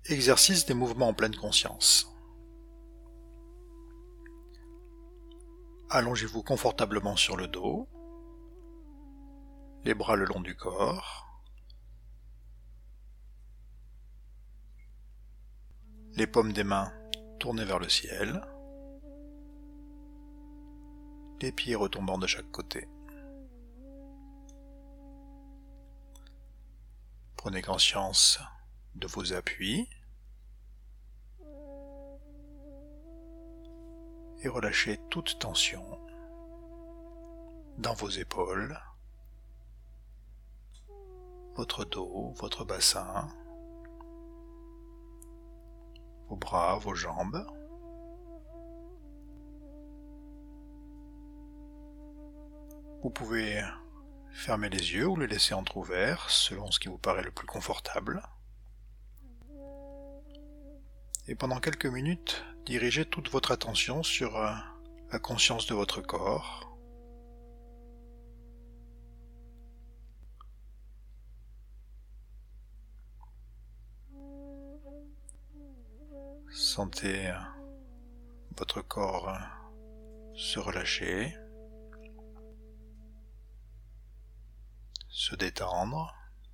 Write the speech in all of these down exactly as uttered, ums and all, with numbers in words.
Exercice des mouvements en pleine conscience. Allongez-vous confortablement sur le dos, les bras le long du corps, les paumes des mains tournées vers le ciel, les pieds retombant de chaque côté. Prenez conscience de vos appuis et relâchez toute tension dans vos épaules, votre dos, votre bassin, vos bras, vos jambes. Vous pouvez fermer les yeux ou les laisser entrouverts selon ce qui vous paraît le plus confortable. Et pendant quelques minutes, dirigez toute votre attention sur la conscience de votre corps. Sentez votre corps se relâcher, se détendre.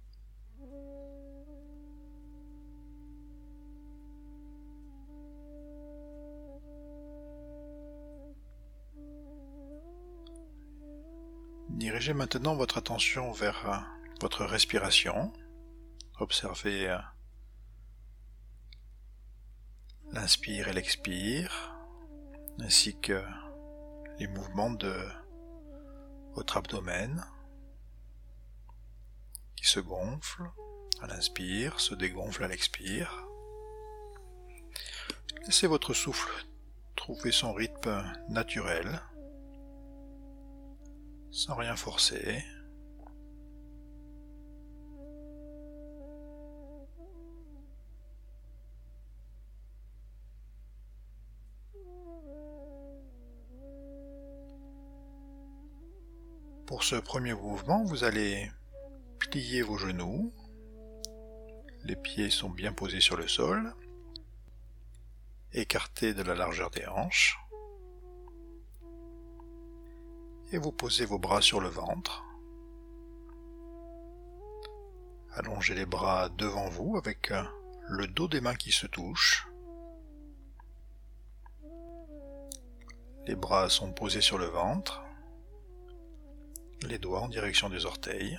Dirigez maintenant votre attention vers votre respiration. Observez l'inspire et l'expire, ainsi que les mouvements de votre abdomen qui se gonfle à l'inspire, se dégonfle à l'expire. Laissez votre souffle trouver son rythme naturel, sans rien forcer. Pour ce premier mouvement, vous allez plier vos genoux, les pieds sont bien posés sur le sol, écartés de la largeur des hanches, et vous posez vos bras sur le ventre. Allongez les bras devant vous avec le dos des mains qui se touchent. Les bras sont posés sur le ventre, les doigts en direction des orteils.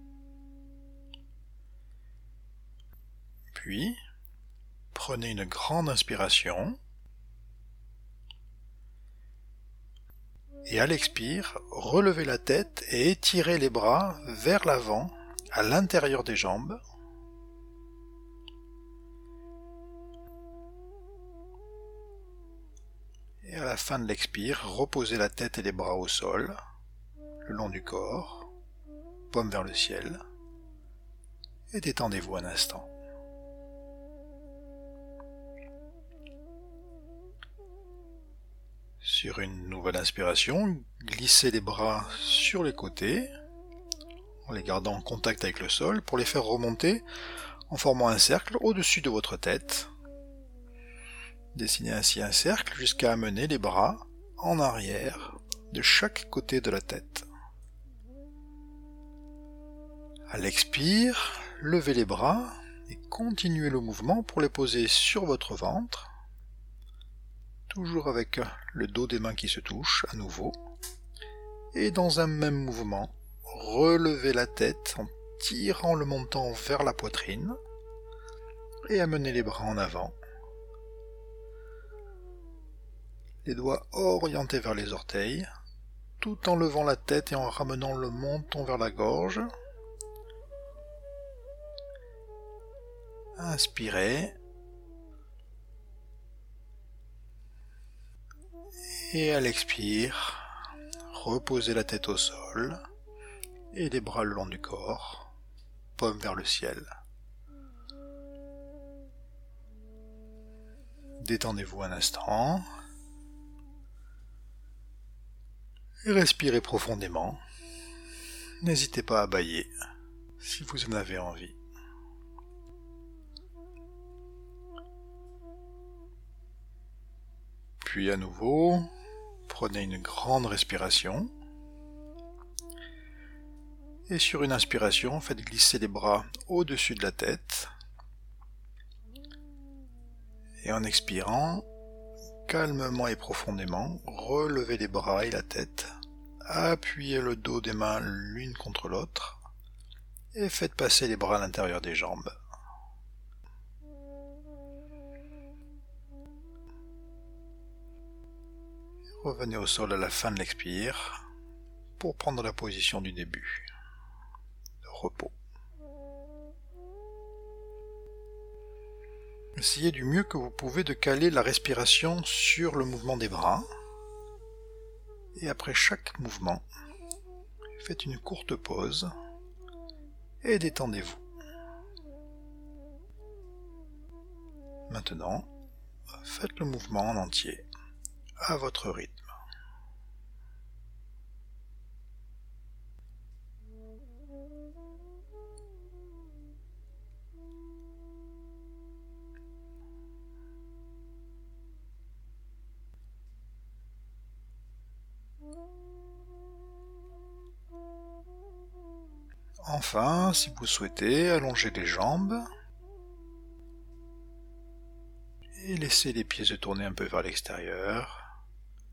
Puis, prenez une grande inspiration et à l'expire, relevez la tête et étirez les bras vers l'avant, à l'intérieur des jambes. Et à la fin de l'expire, reposez la tête et les bras au sol, le long du corps, paume vers le ciel, et détendez-vous un instant. Sur une nouvelle inspiration, glissez les bras sur les côtés, en les gardant en contact avec le sol, pour les faire remonter en formant un cercle au-dessus de votre tête. Dessinez ainsi un cercle jusqu'à amener les bras en arrière de chaque côté de la tête. À l'expire, levez les bras et continuez le mouvement pour les poser sur votre ventre, toujours avec le dos des mains qui se touchent à nouveau, et dans un même mouvement, relevez la tête en tirant le menton vers la poitrine et amenez les bras en avant. Les doigts orientés vers les orteils, tout en levant la tête et en ramenant le menton vers la gorge. Inspirez. Et à l'expire, reposez la tête au sol et les bras le long du corps, paume vers le ciel. Détendez-vous un instant et respirez profondément. N'hésitez pas à bâiller si vous en avez envie. puis à nouveau, prenez une grande respiration. Et sur une inspiration, faites glisser les bras au-dessus de la tête. Et en expirant, calmement et profondément, relevez les bras et la tête. Appuyez le dos des mains l'une contre l'autre. Et faites passer les bras à l'intérieur des jambes. Revenez au sol à la fin de l'expire pour prendre la position du début. Repos. Essayez du mieux que vous pouvez de caler la respiration sur le mouvement des bras. Et après chaque mouvement, faites une courte pause et détendez-vous. Maintenant, faites le mouvement en entier, à votre rythme. Enfin, si vous souhaitez, allongez les jambes et laissez les pieds se tourner un peu vers l'extérieur.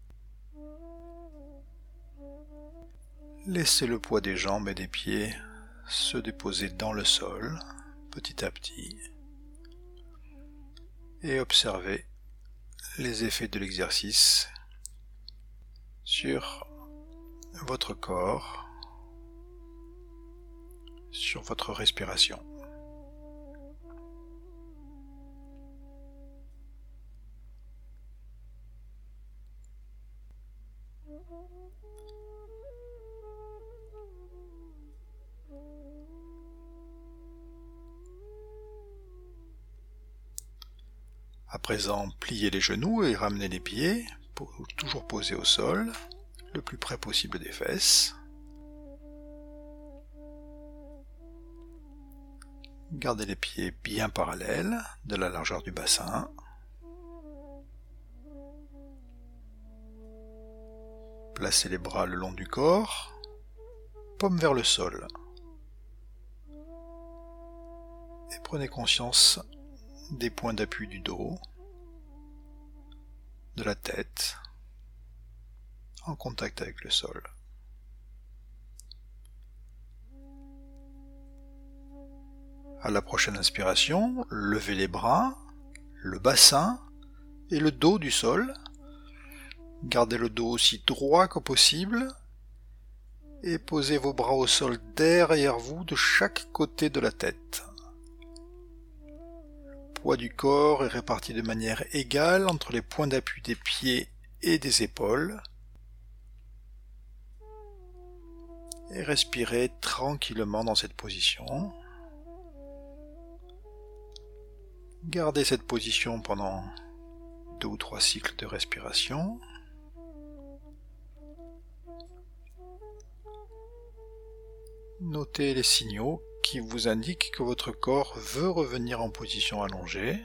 Laissez le poids des jambes et des pieds se déposer dans le sol, petit à petit, et observez les effets de l'exercice sur votre corps, sur votre respiration. À présent, pliez les genoux et ramenez les pieds, pour toujours posés au sol, le plus près possible des fesses. Gardez les pieds bien parallèles de la largeur du bassin. Placez les bras le long du corps, paume vers le sol. Et prenez conscience des points d'appui du dos, de la tête, en contact avec le sol. À la prochaine inspiration, levez les bras, le bassin et le dos du sol. Gardez le dos aussi droit que possible et posez vos bras au sol derrière vous de chaque côté de la tête. Le poids du corps est réparti de manière égale entre les points d'appui des pieds et des épaules. Et respirez tranquillement dans cette position. Gardez cette position pendant deux ou trois cycles de respiration. Notez les signaux qui vous indiquent que votre corps veut revenir en position allongée.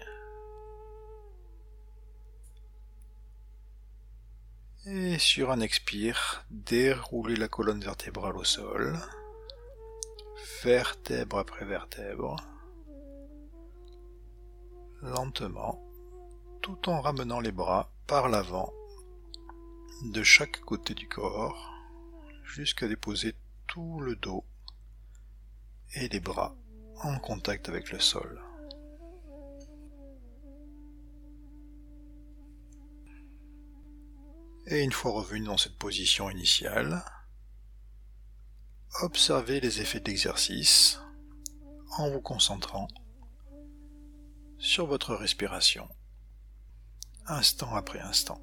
Et sur un expire, déroulez la colonne vertébrale au sol, vertèbre après vertèbre, lentement, tout en ramenant les bras par l'avant de chaque côté du corps, jusqu'à déposer tout le dos et les bras en contact avec le sol. Et une fois revenu dans cette position initiale, observez les effets de l'exercice en vous concentrant sur votre respiration, instant après instant.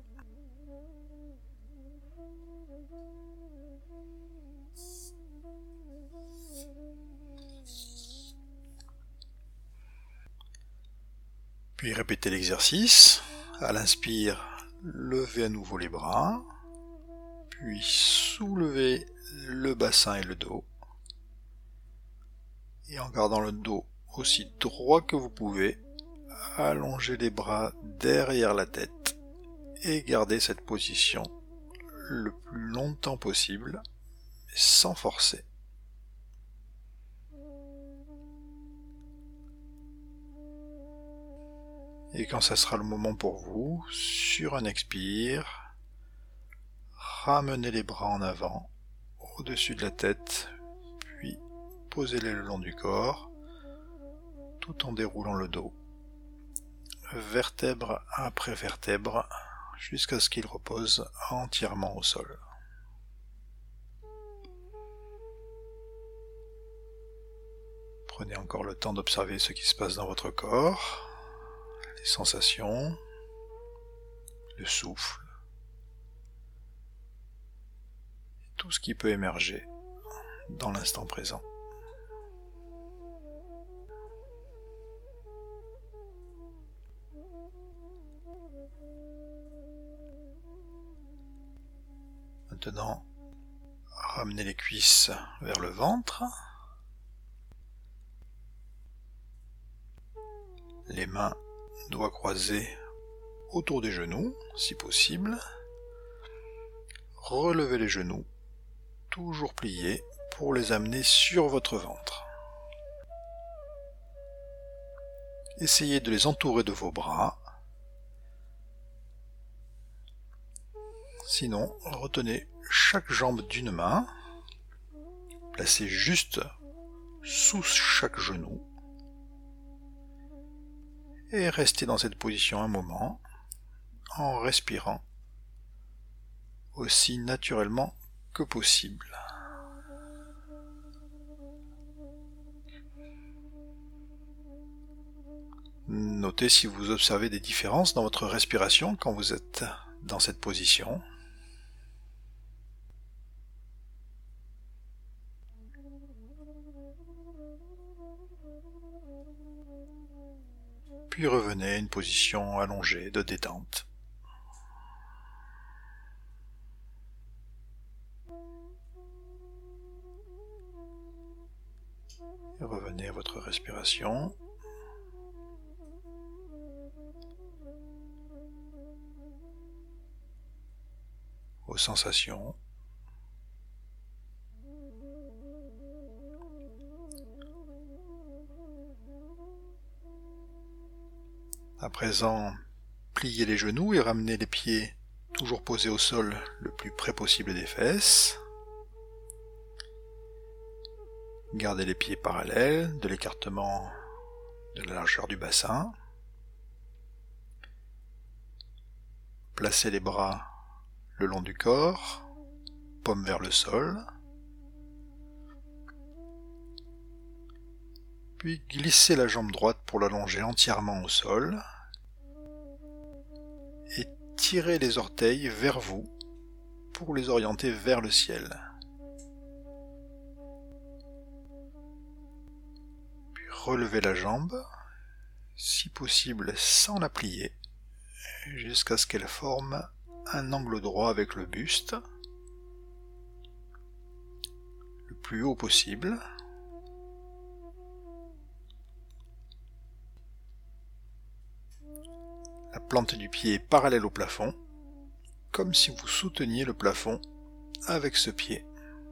Puis répétez l'exercice. À l'inspire, levez à nouveau les bras, puis soulevez le bassin et le dos. Et en gardant le dos aussi droit que vous pouvez, allongez les bras derrière la tête et gardez cette position le plus longtemps possible, sans forcer. Et quand ça sera le moment pour vous, sur un expire, ramenez les bras en avant, au-dessus de la tête, puis posez-les le long du corps, tout en déroulant le dos, vertèbre après vertèbre, jusqu'à ce qu'il repose entièrement au sol. Prenez encore le temps d'observer ce qui se passe dans votre corps, les sensations, le souffle, et tout ce qui peut émerger dans l'instant présent. Maintenant, ramenez les cuisses vers le ventre, les mains doigts croisés autour des genoux, si possible. Relevez les genoux, toujours pliés, pour les amener sur votre ventre. Essayez de les entourer de vos bras. Sinon, retenez chaque jambe d'une main, placez juste sous chaque genou, et restez dans cette position un moment, en respirant aussi naturellement que possible. Notez si vous observez des différences dans votre respiration quand vous êtes dans cette position. Puis revenez à une position allongée de détente. Et revenez à votre respiration. Aux sensations. À présent, pliez les genoux et ramenez les pieds toujours posés au sol le plus près possible des fesses. Gardez les pieds parallèles de l'écartement de la largeur du bassin. Placez les bras le long du corps, paume vers le sol. Puis glissez la jambe droite pour l'allonger entièrement au sol. Et tirez les orteils vers vous pour les orienter vers le ciel. Puis relevez la jambe, si possible sans la plier, jusqu'à ce qu'elle forme un angle droit avec le buste, le plus haut possible. La plante du pied est parallèle au plafond, comme si vous souteniez le plafond avec ce pied.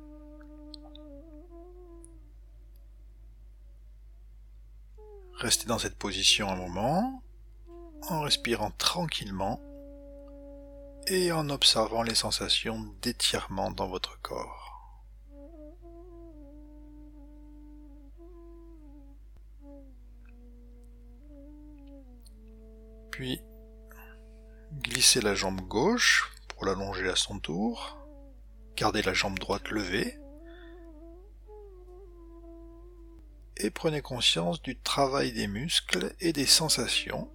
Restez dans cette position un moment, en respirant tranquillement et en observant les sensations d'étirement dans votre corps. Puis, glissez la jambe gauche pour l'allonger à son tour. Gardez la jambe droite levée. Et prenez conscience du travail des muscles et des sensations.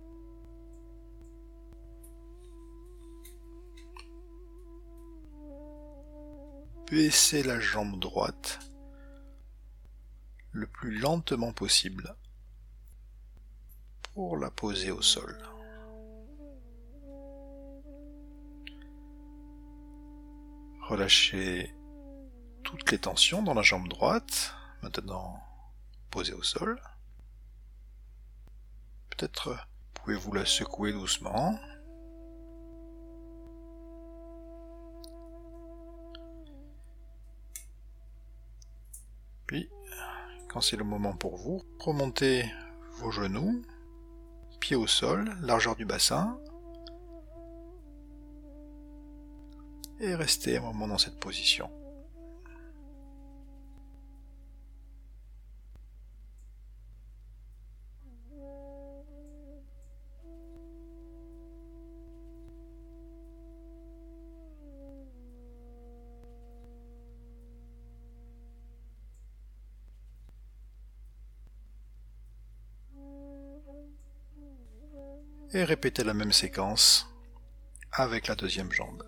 Baissez la jambe droite le plus lentement possible pour la poser au sol. Relâchez toutes les tensions dans la jambe droite, maintenant posée au sol. Peut-être pouvez-vous la secouer doucement. Quand c'est le moment pour vous, remontez vos genoux, pieds au sol, largeur du bassin, et restez un moment dans cette position. Et répétez la même séquence avec la deuxième jambe.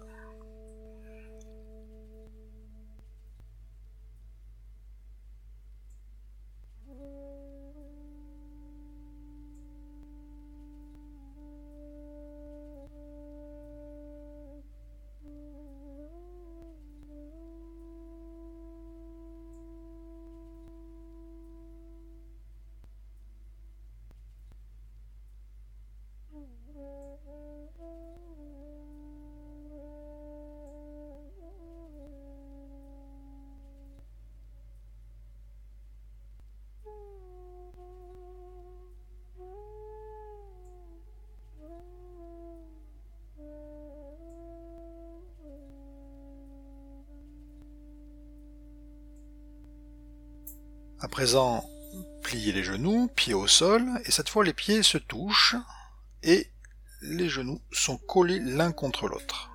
À présent, pliez les genoux, pieds au sol, et cette fois les pieds se touchent et les genoux sont collés l'un contre l'autre.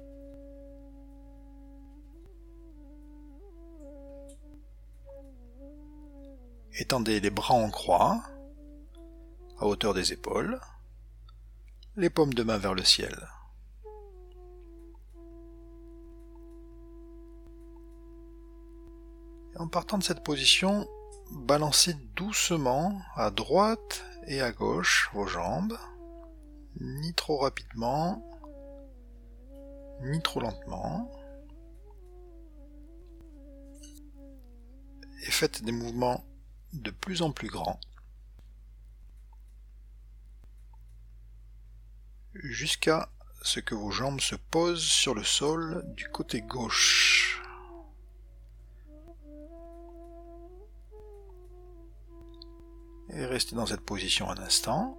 Étendez les bras en croix, à hauteur des épaules, les paumes de main vers le ciel. Et en partant de cette position, balancez doucement à droite et à gauche vos jambes, ni trop rapidement, ni trop lentement. Et faites des mouvements de plus en plus grands, jusqu'à ce que vos jambes se posent sur le sol du côté gauche. Et restez dans cette position un instant.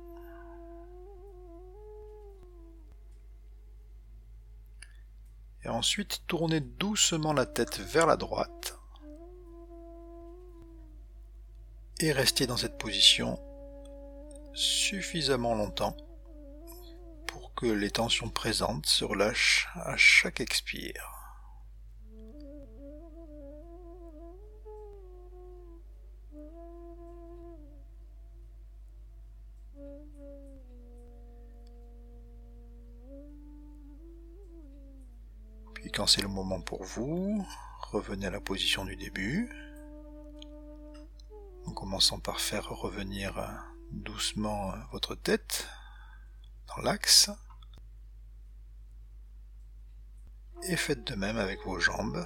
Et ensuite, tournez doucement la tête vers la droite. Et restez dans cette position suffisamment longtemps pour que les tensions présentes se relâchent à chaque expire. Puis quand c'est le moment pour vous, revenez à la position du début, en commençant par faire revenir doucement votre tête dans l'axe, et faites de même avec vos jambes,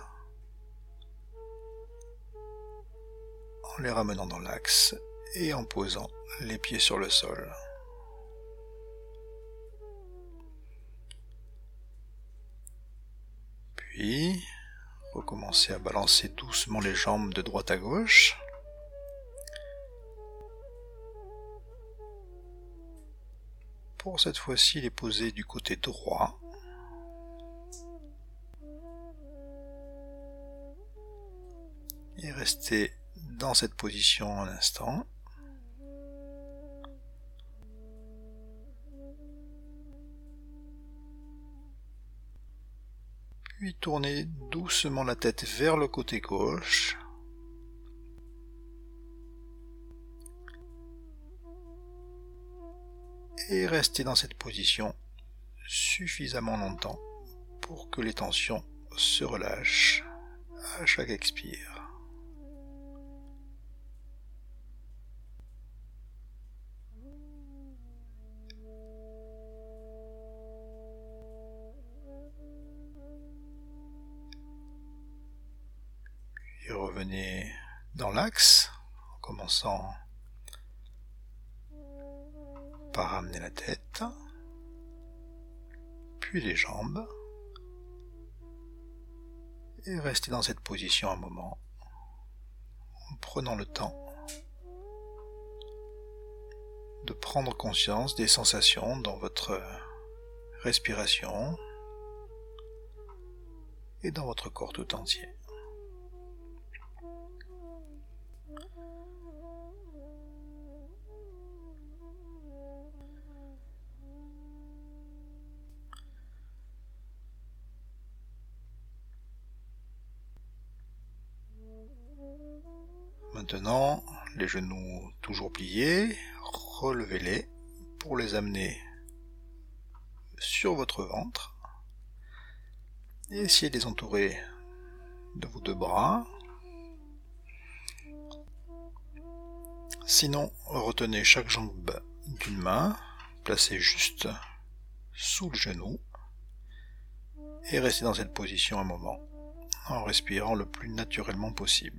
en les ramenant dans l'axe et en posant les pieds sur le sol. Puis, recommencez à balancer doucement les jambes de droite à gauche. Pour cette fois-ci, les poser du côté droit. Et rester dans cette position un instant. Puis tournez doucement la tête vers le côté gauche. Et restez dans cette position suffisamment longtemps pour que les tensions se relâchent à chaque expire. Puis revenez dans l'axe en commençant par ramener la tête, puis les jambes, et restez dans cette position un moment, en prenant le temps de prendre conscience des sensations dans votre respiration et dans votre corps tout entier. Maintenant, les genoux toujours pliés, relevez-les pour les amener sur votre ventre et essayez de les entourer de vos deux bras. Sinon, retenez chaque jambe d'une main, placez juste sous le genou et restez dans cette position un moment en respirant le plus naturellement possible.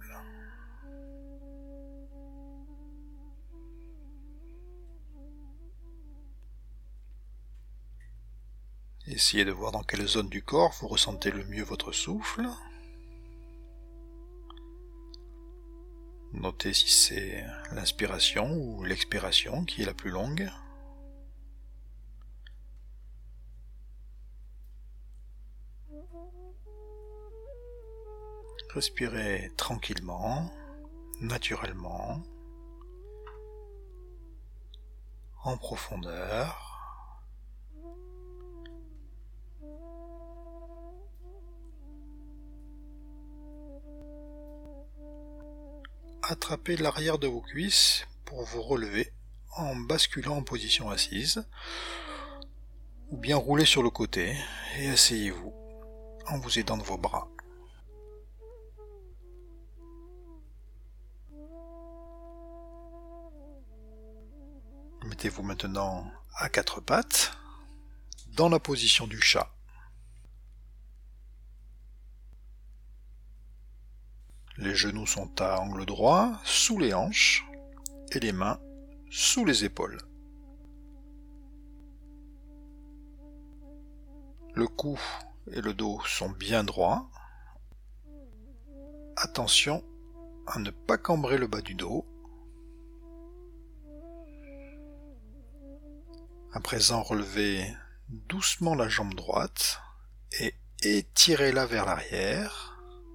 Essayez de voir dans quelle zone du corps vous ressentez le mieux votre souffle. Notez si c'est l'inspiration ou l'expiration qui est la plus longue. Respirez tranquillement, naturellement, en profondeur. Attrapez l'arrière de vos cuisses pour vous relever en basculant en position assise, ou bien roulez sur le côté et asseyez-vous en vous aidant de vos bras. Mettez-vous maintenant à quatre pattes, dans la position du chat. Les genoux sont à angle droit, sous les hanches, et les mains sous les épaules. Le cou et le dos sont bien droits. Attention à ne pas cambrer le bas du dos. À présent, relevez doucement la jambe droite et étirez-la vers l'arrière.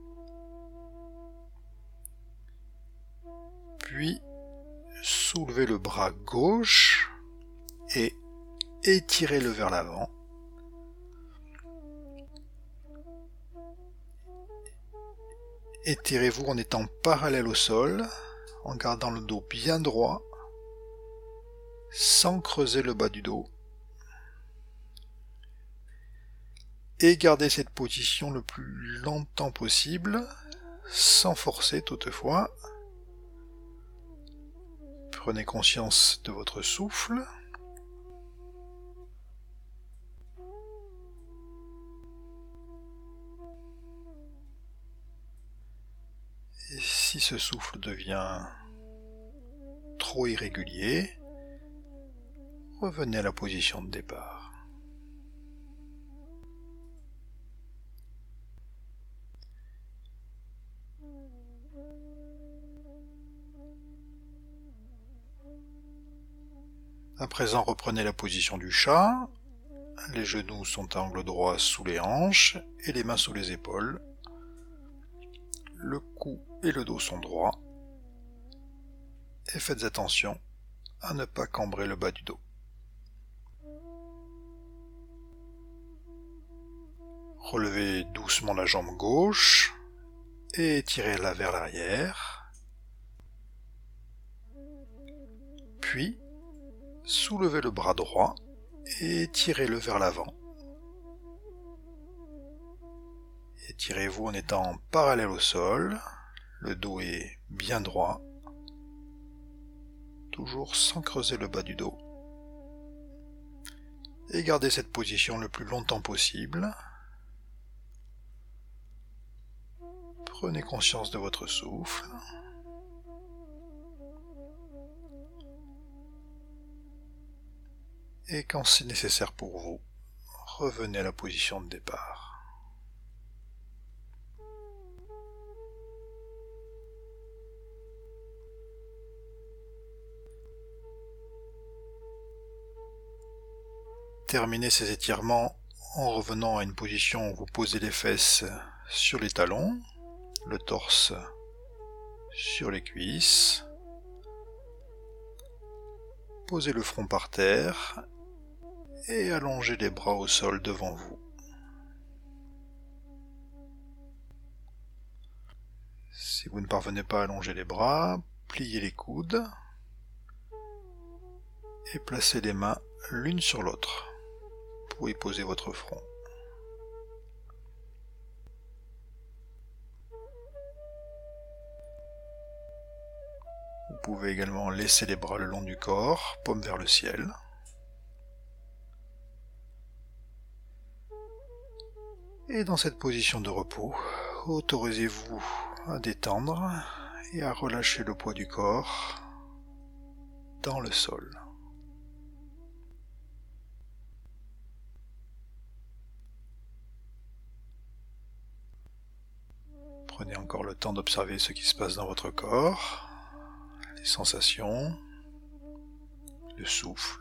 Puis, soulevez le bras gauche et étirez-le vers l'avant. Étirez-vous en étant parallèle au sol, en gardant le dos bien droit, sans creuser le bas du dos. Et gardez cette position le plus longtemps possible, sans forcer toutefois. Prenez conscience de votre souffle. Et si ce souffle devient trop irrégulier, revenez à la position de départ. À présent, reprenez la position du chat. Les genoux sont à angle droit sous les hanches et les mains sous les épaules. Le cou et le dos sont droits. Et faites attention à ne pas cambrer le bas du dos. Relevez doucement la jambe gauche et étirez-la vers l'arrière. Puis, soulevez le bras droit et tirez-le vers l'avant. Étirez-vous en étant parallèle au sol, le dos est bien droit, toujours sans creuser le bas du dos. Et gardez cette position le plus longtemps possible. Prenez conscience de votre souffle. Et quand c'est nécessaire pour vous, revenez à la position de départ. terminer ces étirements en revenant à une position où vous posez les fesses sur les talons, le torse sur les cuisses. Posez le front par terre et allongez les bras au sol devant vous. Si vous ne parvenez pas à allonger les bras, pliez les coudes et placez les mains l'une sur l'autre pour y poser votre front. Vous pouvez également laisser les bras le long du corps, paume vers le ciel. Et dans cette position de repos, autorisez-vous à détendre et à relâcher le poids du corps dans le sol. Prenez encore le temps d'observer ce qui se passe dans votre corps, les sensations, le souffle.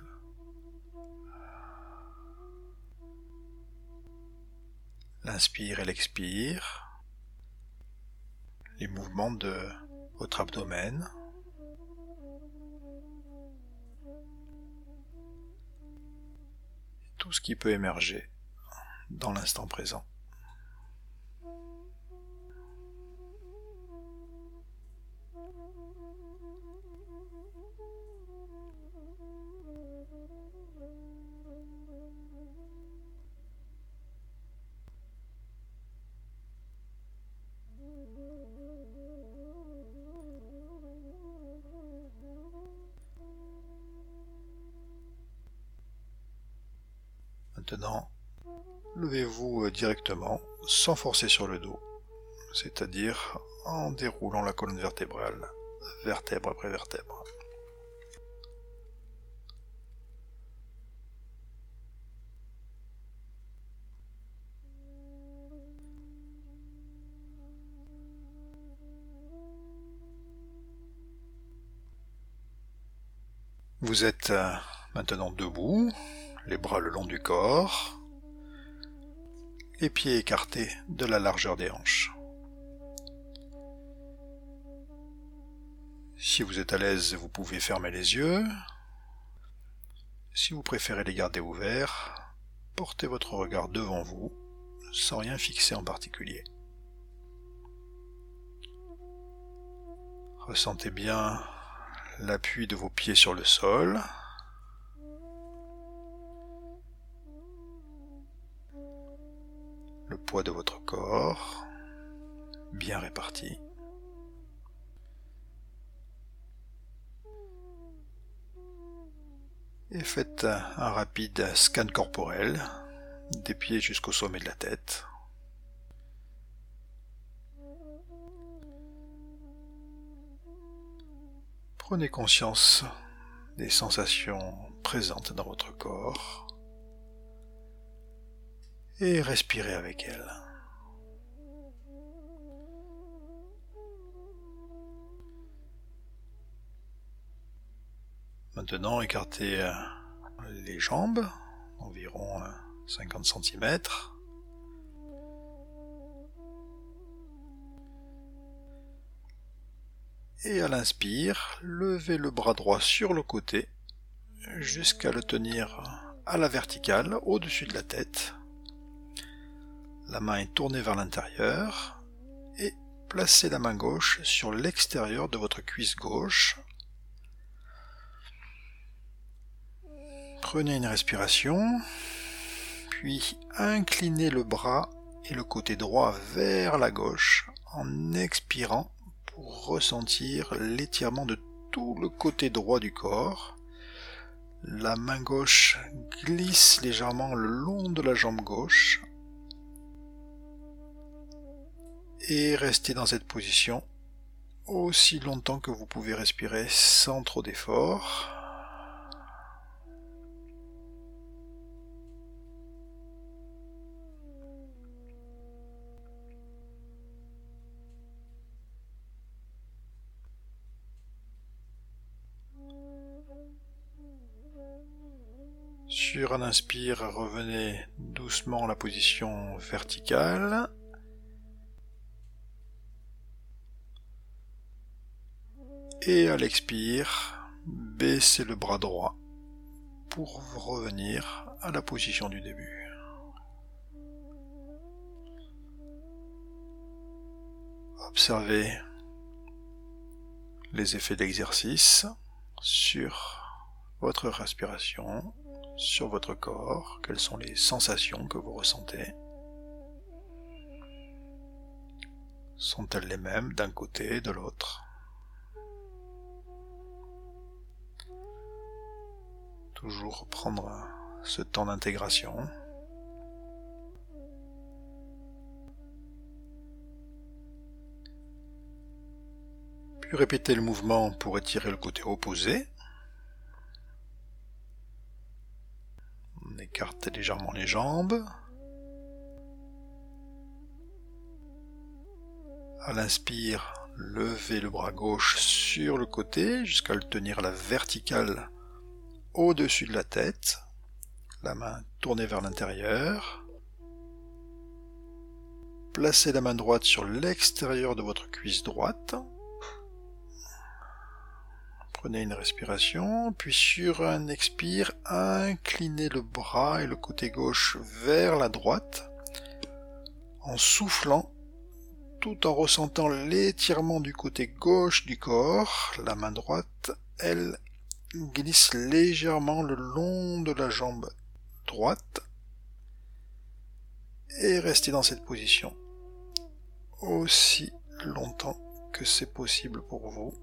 L'inspire et l'expire, les mouvements de votre abdomen. Tout ce qui peut émerger dans l'instant présent. Maintenant, levez-vous directement, sans forcer sur le dos, c'est-à-dire en déroulant la colonne vertébrale, vertèbre après vertèbre. Vous êtes maintenant debout, les bras le long du corps, les pieds écartés de la largeur des hanches. Si vous êtes à l'aise, vous pouvez fermer les yeux. Si vous préférez les garder ouverts, portez votre regard devant vous, sans rien fixer en particulier. Ressentez bien l'appui de vos pieds sur le sol. Le poids de votre corps, bien réparti. Et faites un rapide scan corporel, des pieds jusqu'au sommet de la tête. Prenez conscience des sensations présentes dans votre corps et respirez avec elles. Maintenant, écartez les jambes, environ cinquante centimètres. Et à l'inspire, levez le bras droit sur le côté jusqu'à le tenir à la verticale, au-dessus de la tête. La main est tournée vers l'intérieur et placez la main gauche sur l'extérieur de votre cuisse gauche. Prenez une respiration, puis inclinez le bras et le côté droit vers la gauche en expirant pour ressentir l'étirement de tout le côté droit du corps. La main gauche glisse légèrement le long de la jambe gauche et restez dans cette position aussi longtemps que vous pouvez respirer sans trop d'effort. Sur un inspire, revenez doucement à la position verticale. Et à l'expire, baissez le bras droit pour revenir à la position du début. Observez les effets de l'exercice sur votre respiration, sur votre corps, quelles sont les sensations que vous ressentez. Sont-elles les mêmes d'un côté et de l'autre? Toujours prendre ce temps d'intégration. Puis répétez le mouvement pour étirer le côté opposé. On écarte légèrement les jambes. À l'inspire, levez le bras gauche sur le côté jusqu'à le tenir à la verticale au-dessus de la tête. La main tournée vers l'intérieur. Placez la main droite sur l'extérieur de votre cuisse droite. Prenez une respiration, puis sur un expire, inclinez le bras et le côté gauche vers la droite, en soufflant, tout en ressentant l'étirement du côté gauche du corps. La main droite, elle, glisse légèrement le long de la jambe droite, et restez dans cette position aussi longtemps que c'est possible pour vous.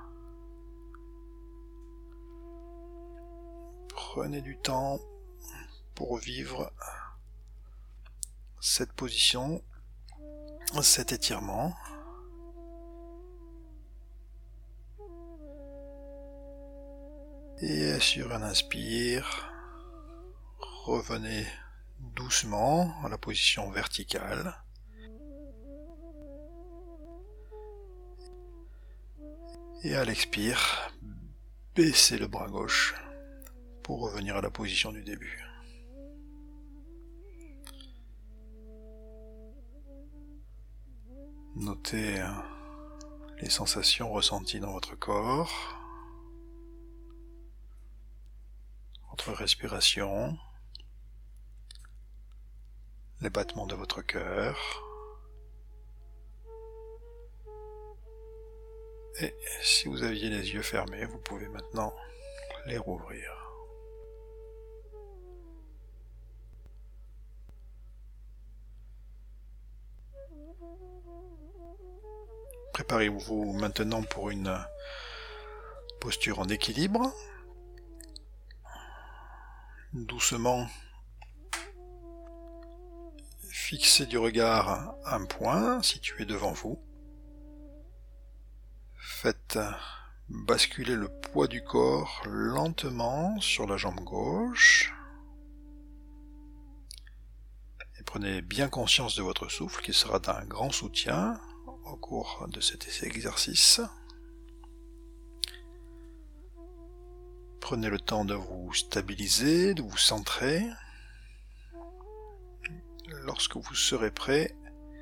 Prenez du temps pour vivre cette position, cet étirement. Et sur un inspire, revenez doucement à la position verticale. Et à l'expire, baissez le bras gauche pour revenir à la position du début. Notez les sensations ressenties dans votre corps, votre respiration, les battements de votre cœur. Et si vous aviez les yeux fermés, vous pouvez maintenant les rouvrir. Préparez-vous maintenant pour une posture en équilibre. Doucement, fixez du regard un point situé devant vous. Faites basculer le poids du corps lentement sur la jambe gauche. Et prenez bien conscience de votre souffle qui sera d'un grand soutien au cours de cet exercice. Prenez le temps de vous stabiliser, de vous centrer. Lorsque vous serez prêt,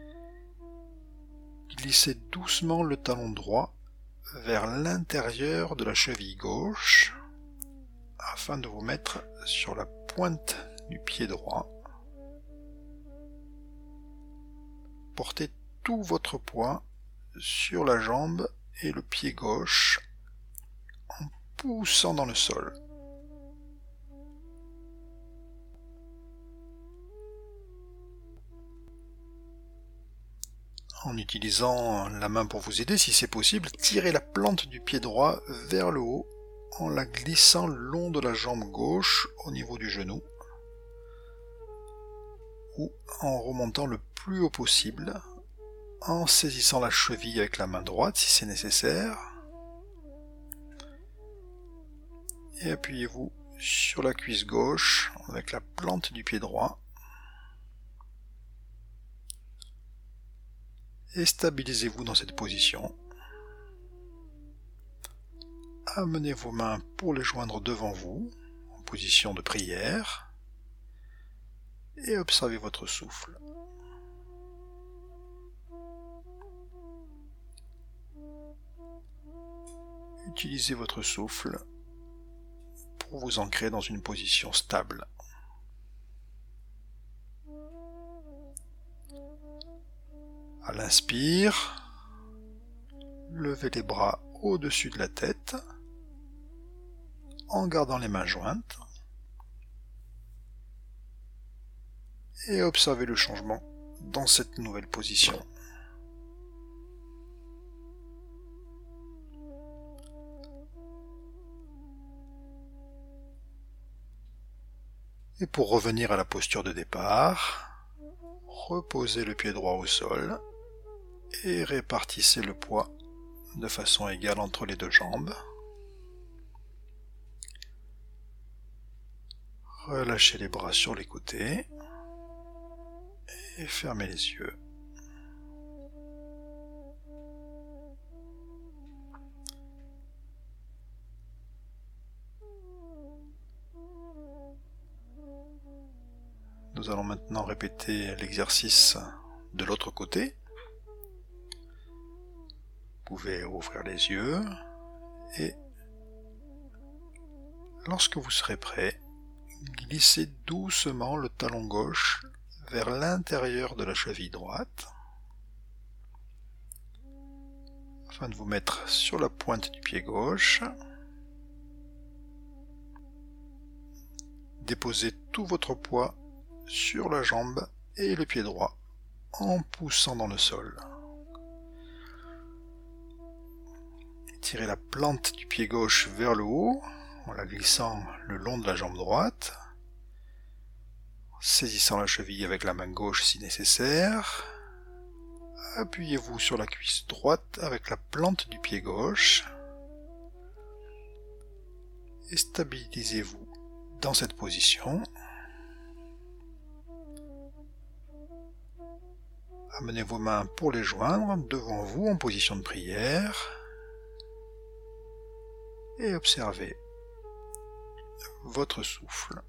glissez doucement le talon droit vers l'intérieur de la cheville gauche afin de vous mettre sur la pointe du pied droit. Portez tout votre poids sur la jambe et le pied gauche en poussant dans le sol. En utilisant la main pour vous aider, si c'est possible, tirez la plante du pied droit vers le haut en la glissant le long de la jambe gauche au niveau du genou ou en remontant le plus haut possible en saisissant la cheville avec la main droite si c'est nécessaire et appuyez-vous sur la cuisse gauche avec la plante du pied droit et stabilisez-vous dans cette position. Amenez vos mains pour les joindre devant vous en position de prière et observez votre souffle. Utilisez votre souffle pour vous ancrer dans une position stable. À l'inspire, levez les bras au-dessus de la tête en gardant les mains jointes et observez le changement dans cette nouvelle position. Et pour revenir à la posture de départ, reposez le pied droit au sol et répartissez le poids de façon égale entre les deux jambes. Relâchez les bras sur les côtés et fermez les yeux. Nous allons maintenant répéter l'exercice de l'autre côté. Vous pouvez ouvrir les yeux et lorsque vous serez prêt, glissez doucement le talon gauche vers l'intérieur de la cheville droite afin de vous mettre sur la pointe du pied gauche. Déposez tout votre poids sur la jambe et le pied droit en poussant dans le sol. Tirez la plante du pied gauche vers le haut en la glissant le long de la jambe droite, saisissant la cheville avec la main gauche si nécessaire. Appuyez-vous sur la cuisse droite avec la plante du pied gauche et stabilisez-vous dans cette position. Amenez vos mains pour les joindre devant vous en position de prière et observez votre souffle.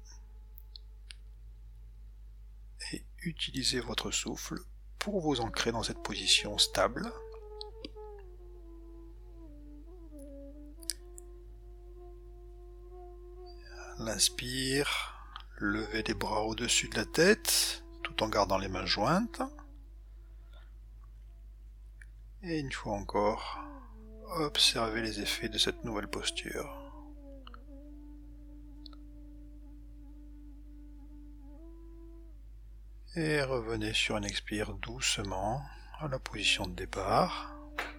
Et utilisez votre souffle pour vous ancrer dans cette position stable. À l'inspire, levez les bras au-dessus de la tête tout en gardant les mains jointes. Et une fois encore, observez les effets de cette nouvelle posture. Et revenez sur une expire doucement à la position de départ.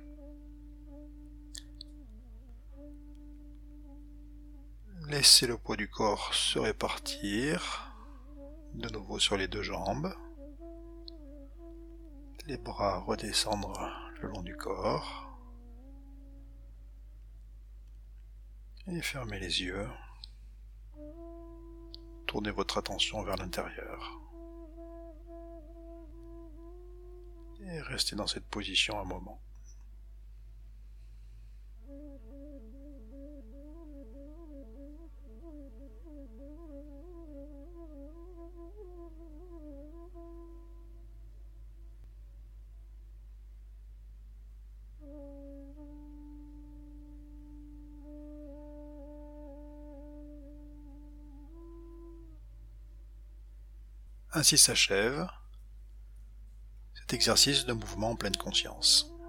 Laissez le poids du corps se répartir, de nouveau sur les deux jambes. Les bras redescendre le long du corps. Et fermez les yeux. Tournez votre attention vers l'intérieur. Et restez dans cette position un moment. Ainsi s'achève cet exercice de mouvement en pleine conscience.